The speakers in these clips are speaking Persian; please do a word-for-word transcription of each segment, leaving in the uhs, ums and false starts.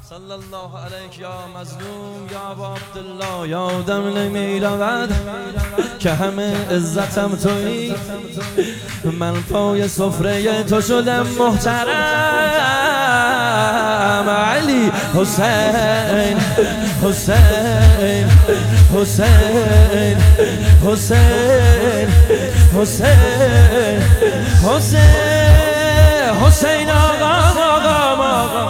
صلی الله علیک یا مظلوم یا ابا عبدالله. یادم نمی رود که همه عزتم تویی، من پای سفره تو شدم محترم. علی حسین حسین حسین حسین حسین حسین حسین آقا آقا آقا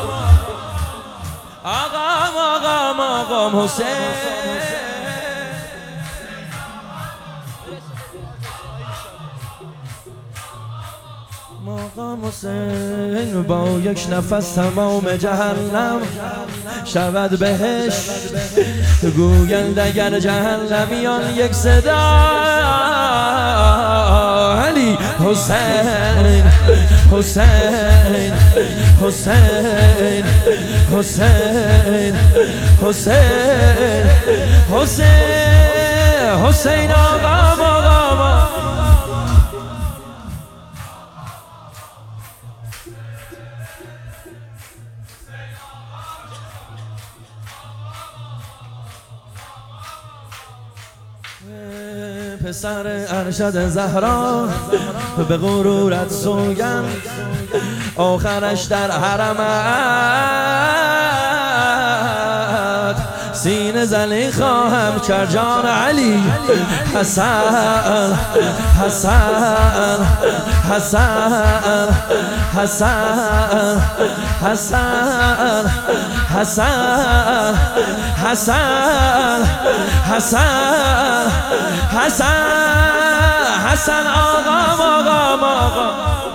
آقام آقام آقام حسین. مقام حسین با یک نفس تمام جهنم شود بهش، گویند اگر جهنمیان یک صدا علی حسین حسین حسین حسین حسین حسین حسین آقام آقام. پسر ارشد زهرا به غرورت سوگند، آخرش در حرمت سینه زنی خواهم کرد. جان علی حسن حسن حسن حسن حسن حسن حسن حسن حسن حسن آقام آقام آقام.